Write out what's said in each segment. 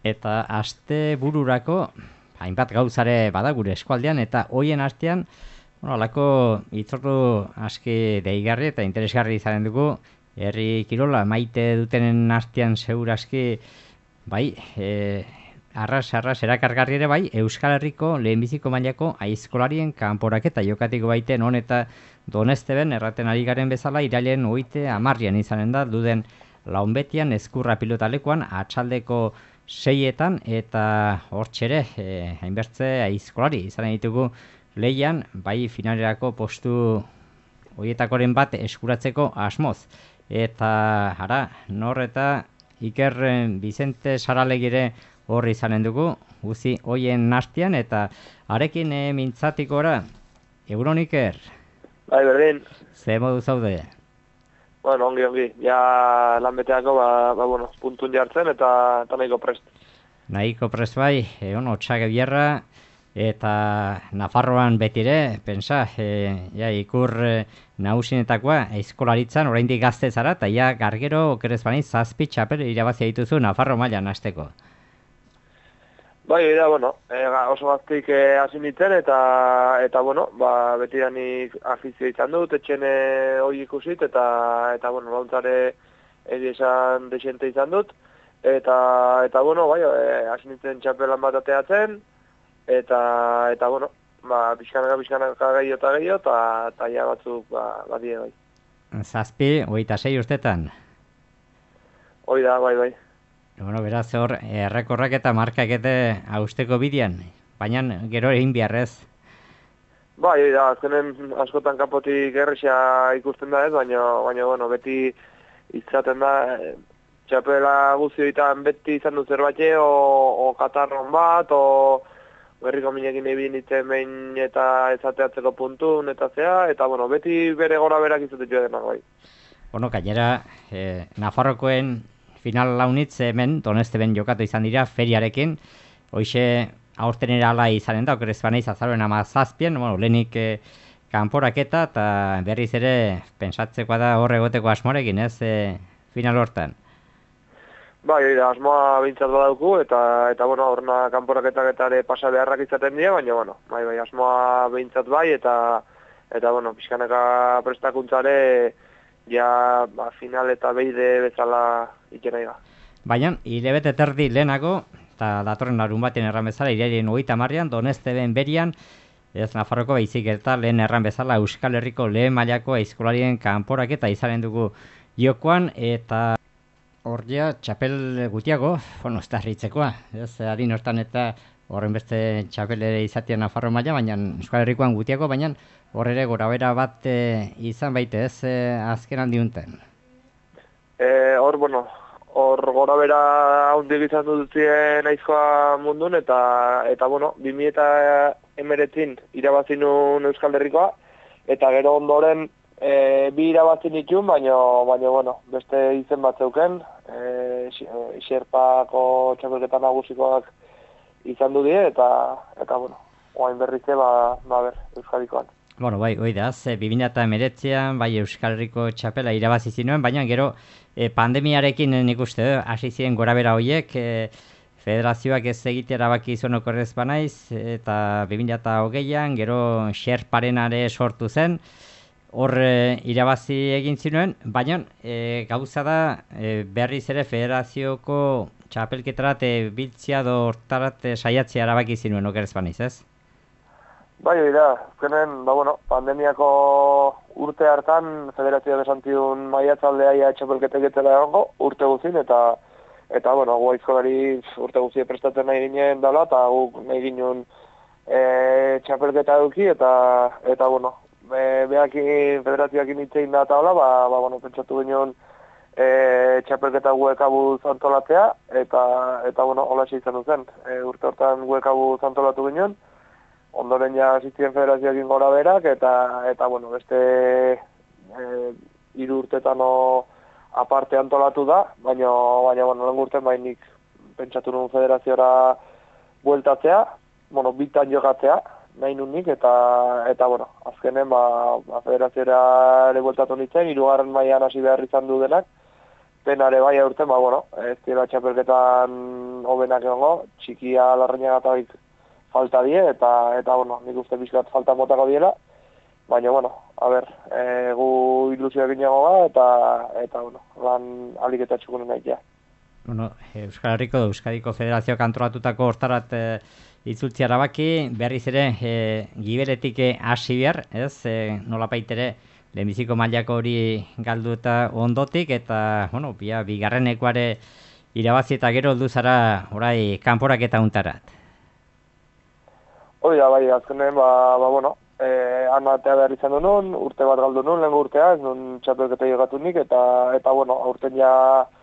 eta aste bururako hainbat gauzare bada gure eskualdean, eta hoien artean alako hitzordu aski deigarri eta interesgarri izanen dugu, herri kirola maite dutenen artean segura aski, bai, arras erakargarri ere bai, Euskal Herriko lehenbiziko mailako aizkolarien kanporaketa jokatiko baiten hon eta Donesteben erraten ari garen bezala irailen 30 izanen da duden Launbetian Ezkurra pilotalekuan atxaldeko 6etan eta hortxere hainbertze aizkolari izanen ditugu lehian, bai finalerako postu horietakoren bat eskuratzeko asmoz. Eta ara, nor eta Iker Vicente Saralegire horri izanen dugu, guzi hoien nastian, eta arekin mintzatikora, egunon Iker? Bai, berdin. Ze modu zaude? Bueno, ongi. Ja lanbeteako, bueno, puntun jartzen eta nahiko prest. Nahiko prest bai, otxage bierra, eta Nafarroan betire, pensa, ikur nagusinetakoa, aizkolaritzan, oraindik gazte zara, eta ja gargero okerez bani 7 txapel irabazia dituzu Nafarro mailan hasteko. Bai, bueno, oso gaztik hasi nintzen, eta bueno, betidanik afizio izan dut, etxen hori ikusit, eta bueno, launtzare esan desente izan dut, eta bueno, bai, hasi nintzen txapelan bat ateatzen, eta bueno, pixkanaka gehiago, eta ja batzuk badie bai. 7, 26 urtetan? Hoi da, bai. Bueno, beraz hor, errekorrak eta markak eta hausteko bidean, baina gero egin biharrez. Bai, da, azkenen askotan kanpotik erresa ikusten da ez, baina bueno, beti izaten da, txapela guztioetan beti izan dut zerbait, o katarron bat, o berriko minekin egin nintzen behin eta ezateatzeko puntun, eta zea, eta bueno, beti bere gora berak izaten joa denak bai. Bueno, gainera, Nafarrokoen final launitz hemen, Donesteben jokatu izan dira, feriarekin, hoxe aurtenera ala izanen da, okerez baneiz azaroen 17, bueno, lehenik kanporaketa, eta berriz ere pensatzekoa da hor egoteko asmorekin, ez, final hortan. Bai, asmoa bintzat badauku, eta bueno, horna kanporaketak eta ere pasa beharrak izaten dira, baina, bueno, bai, asmoa bintzat bai, eta bueno, pixkanaka prestakuntzare, ja, final eta beide bezala ikena iga. Baina, hilebete terdi lehenago, eta datorren larun baten erran bezala, irailaren 30 Donesteben berian, ez Nafarroko baizik eta lehen erran bezala Euskal Herriko lehen mailako aizkolarien kanporaketa izanen dugu jokoan, eta hor ja, txapel gutiago, bueno, ez da harritzekoa, ez, harin hortan eta horren beste txapel ere izatea Nafarro maila, baina Euskal Herrikoan gutiago, baina hor ere gorabera bat izan baite, ez, azken handiunten. Hor gorabera handik izan duzien aizkoa mundun, eta bueno, 2019 irabazi nun Euskal Herrikoa, eta gero ondoren bi irabazi nituen, baina bueno, beste izen bat zeuken, Xerpako txapelketa nagusikoak izan du die, eta bueno, oain berrize, Euskadikoan. Bueno, bai, oida, 2019an, bai Euskal Herriko txapela irabazi zinuen, baina gero pandemiarekin nik uste, hasi ziren gorabera horiek, federazioak ez egitea erabaki izan okorrez banaiz, eta 2020an, gero Xerparenare sortu zen, hor irabazi egin zinuen, baina gauza da berriz ere federazioko txapelketarat biltzia hortarat saiatzea erabaki zinuen okerez banaiz, ez? Bai, azkenen, pandemiako urte hartan federazioa besantiun maiatzaldea txapelketeketela egongo, urte guzin, eta bueno, gu aizkolari urte guzien prestatzen nahi ginen dala, eta guk nahi ginen txapelketa eduki, eta bueno, behakin federazioakin hitzein da eta hola, pentsatu ginen txapelketa guekabuz antolatzea, eta bueno, hola izan duzen, urte hortan guekabuz antolatu ginen, ondoren ja asistien federazioekin gora berak, eta bueno, beste 3 urtetan aparte antolatu da, baina bueno, lehen urten bainik pentsatu nuen federaziora bueltatzea, bueno, bitan jokatzea, nahi nunik, eta bueno, azkenen federaziora ere bueltatu nintzen, 3. mailan hasi behar izan du denak, penare bai aurten, bueno, ez dira txapelketan hobenak egongo, txikia Larrañagatarik falta die, eta bueno, nik uste pixkat falta motako diela, baina, bueno, a ber, gu ilusioak inagoa, eta bueno, lan aliketa txukunen nahitea. Bueno, Euskal Herriko Euskadiko Federazioak antolatutako hortarat itzultzi arabaki, berriz ere giberetik hasi behar, ez, nolapait ere, lehenbiziko mailako hori galdu eta ondotik, eta, bueno, bigarrenekoare irabazi eta gero heldu zara orai kanporak eta untarat. Hoi da, bai, azkenen, bueno, anatea behar izan duen, urte bat galdu nuen, lehenko urtea, ez nuen txapelketa jogatu nik, eta bueno, aurten ja,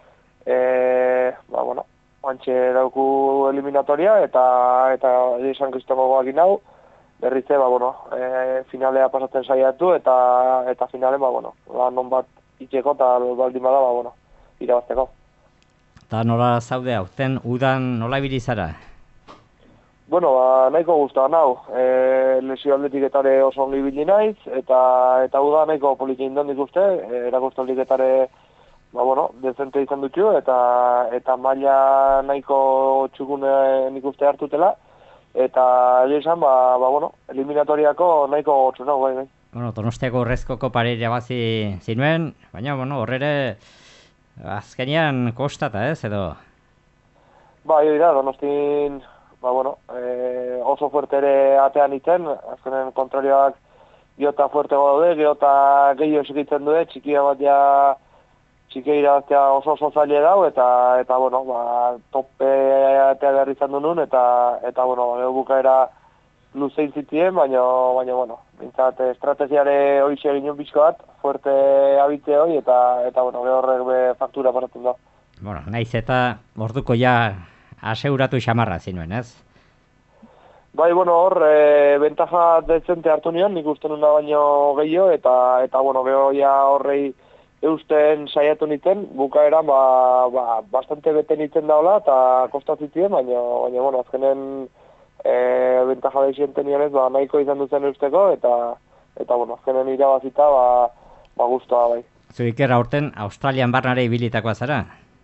bueno, antxe dauku eliminatoria, eta esan kristongo goakin hau, berriz bueno, finalea pasatzen saiatu, eta finale, bueno, non bat itxeko, eta baldin bada, bueno, irabazteko. Eta nola zaude hau, udan nola ibili zara? Bueno, nahiko guztua nau, lesio aldetik etare oso ongi ibili naiz, eta uda nahiko poliki indon ikuste, erakustu aldetik etare, bueno, dezente izan dutxu, eta maila nahiko txukune nik uste hartutela, eta esan, bueno, eliminatoriako nahiko gotxu nago, bai. Bueno, Donostiako Urrezko kopare irabazi zinuen, baina, bueno, horrere azkenean kostata, ez, edo? Bai, da, Donostin, bueno, oso fuerte ere atean itzen, azkenen kontrarioak geota fuerte daude, geota gehiago esekitzen dude, txikia bat ja txikia irabaztea oso zaile dau, eta bueno, tope atea behar izan duen, eta bueno, bukaera luzein zitien, baina, bueno, bintzat, estrategiare hori egin pixko bat, fuerte abitze hori, eta bueno, horrek faktura pasatzen da. Bueno, naiz eta orduko ja aseuratu xamarra zinuen, ez? Bai, bueno, hor, bentaja dezente hartu nion, nik uste nuna baino gehiago, eta bueno, geho ja horrei eusten saiatu nintzen, bukaeran, bastante bete nintzen daola, eta kostatzitien, baina, bueno, azkenen bentaja dezente nionez, nahiko izan duzen eusteko, eta bueno, azkenen irabazita, guztua, bai. Zuiker aurten Australian barnare ibilitakoa zara?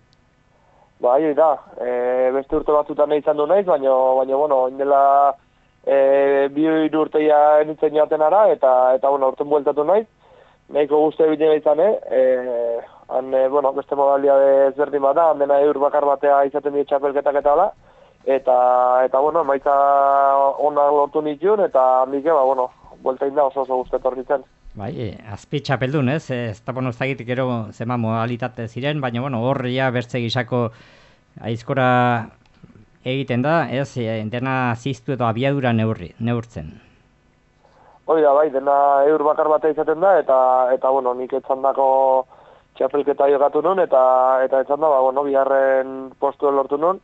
Bai, da, beste urte batzutan izan du naiz, baina, bueno, indela bi urteia nintzen joaten ara, eta bueno, urten bueltatu naiz, nahiko guztu ebiten izan, bueno, beste modalia ezberdin bat da, handena bakar batea izaten dira txapelketak eta ala, eta bueno, maitza ona lortu nituen, eta handike, bueno, bueltein da oso guztetor nintzen. Bai, azpi txapeldun, ez? Ez da, bueno, zagit gero zema modalitate ziren, baina, bueno, hor ja bertze gisako aizkora egiten da, ez? Dena ziztu edo abiadura neurtzen. Hoi da, bai, dena eur bakar batea izaten da, eta bueno, nik etzandako txapelketa jokatu nun, eta etzanda, bueno, biharren postuen lortu nun,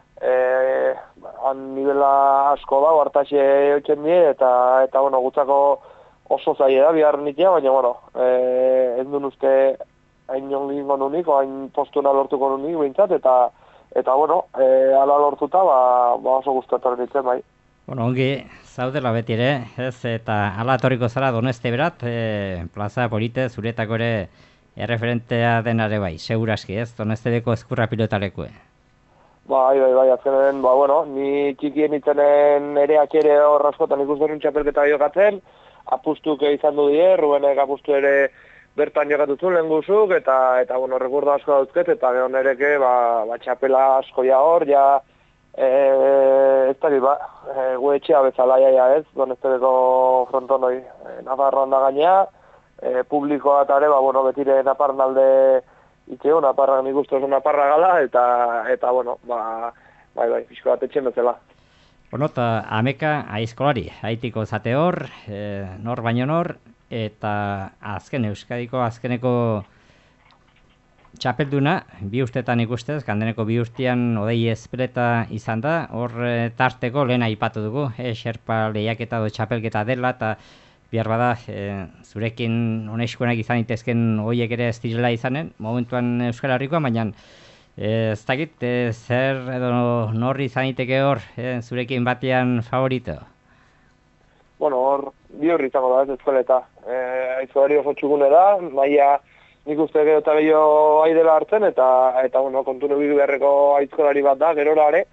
han nivela asko da, hartaxe jotzen die, eta bueno, gutzako oso zaila da, biharren itea, baina, bueno, ez duen uste hain jongingo nunik, hain postuna lortuko nunik, bintzat, eta bueno, ala lortuta, oso guztatu nintzen, bai. Bueno, ongi, zaudela beti ere, ez, eta ala etorriko zara Doneste berat, plaza polite, zuretako ere erreferentea denare bai, seguraski, ez, Donestedeko eskurra pilotalekue. Bai, azkenen, bueno, ni txikien itzenen ereak ere hor askotan ikusten nun txapelketa jokatzen, apustuk izan du die, Rubenek apustu ere bertan jokatu zuen lehen guzuk, eta bueno, rekurdo asko dauzket, eta gero nereke, txapela asko ja hor, ja, ez dakit, gu etxea bezala jaia ez, Donestedeko fronton hori, Nafarroan da gainea, publikoa eta ere, bueno, betire Naparran alde itxeo, Naparra nik uste oso Naparra gala, eta bueno, bai, pixko bat etxen bezala. Bueno, eta ameka aizkolari, haitiko zate hor, nor baino nor, eta Euskadiko azkeneko txapelduna, bi urtetan ikustez, kandeneko bi urtean Odei Ezpeleta izan da, hor tarteko lehen aipatu dugu, xerpa lehiaketa do txapelketa dela, eta bihar bada, zurekin oneskuenak izan itezken horiek ere ez direla izanen, momentuan Euskal Herrikoa, baina ez dakit, zer edo norri izan iteke hor, zurekin batean favorito? Bueno, hor, bi horri izango da ez eskoleta. Aizkolari oso txugune da, maia nik uste gero eta gehiago aidela hartzen, eta bueno, kontunu bidu beharreko aizkolari bat da, gerora ere,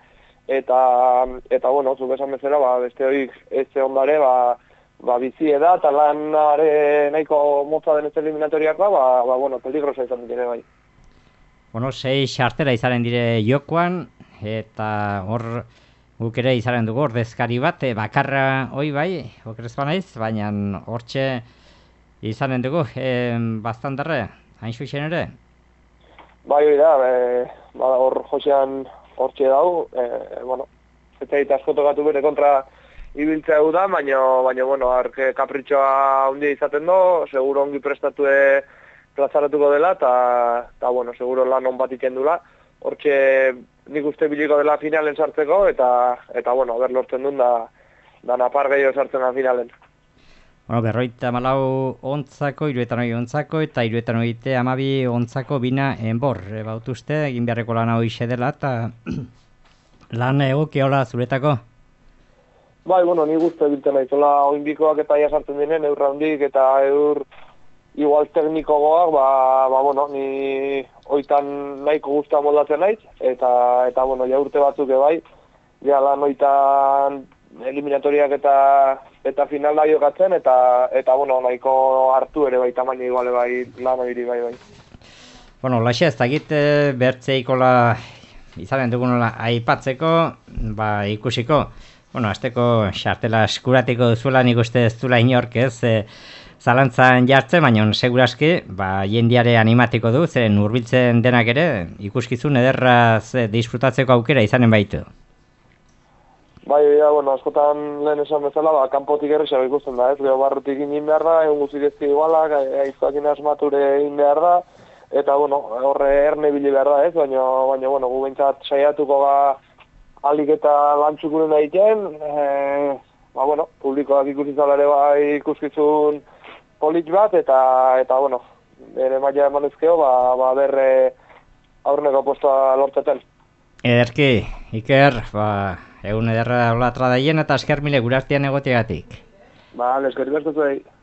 eta bueno, zuk esan bezala, beste horik ez ondare, bizi da, eta lanare nahiko motza denez eliminatoriakoa, bueno, peligrosa izan dire bai. Bueno, 6 xartera izanen dire jokoan, eta hor guk ere izanen dugu ordezkari bat, bakarra hoi bai, okerezpa naiz, baina hortxe izanen dugu, bastandarre, hain zuzen ere? Bai, hori da, hor josean hortxe dau, bueno, eta asko tokatu bere kontra ibiltzea da, baina bueno, ark kapritxoa handia izaten do, seguro ongi prestatue plazaratuko dela, eta bueno, seguro lan on bat ikendula. Hortxe nik uste biliko dela finalen sartzeko, eta bueno, ber lortzen duen da napar gehiago sartzen da finalen. Bueno, 54 ontzako, 59 ontzako, eta 72 ontzako bina enbor. Bautuzte, egin beharreko lan hau ise dela, eta lan egokia hola zuretako? Bai, bueno, ni guzti biltzen naizola oinbikoak eta sartzen dinen, eur handik eta eur igual teknikogoak, bueno, ni oitan nahiko guztia moldatzen naiz, eta bueno, ja urte batzuk bai, ja lan oitan eliminatoriak eta final da jokatzen, eta bueno, nahiko hartu ere bai, tamaino iguale bai, lan hori bai. Bueno, laxe ez dakit bertzeikola izanen dugunola aipatzeko, ikusiko, bueno, azteko xartela eskuratiko duzuela, nik uste ez duela inork ez, zalantzan jartzen, baina seguraski, jendiare animatiko du, zeren hurbiltzen denak ere, ikuskizun ederraz disfrutatzeko aukera izanen baitu. Bai, bueno, askotan lehen esan bezala, kanpotik errexago ikusten da, ez? Gero barrutik egin behar da, egun guzik ezki igualak, aizkoakin asmature egin behar da, eta, bueno, horre erne bili behar da, ez? Baina, bueno, gu behintzat saiatuko alik eta lantzukuren egiten, bueno, publikoak ikusizalare bai ikuskizun polit bat, eta bueno, ere maila emanezkeo, berre aurreneko postua lortzeten. Ederki, Iker, egun ederra olatra daien eta esker mile gure artean egoteagatik. Eskerrik asko zuei.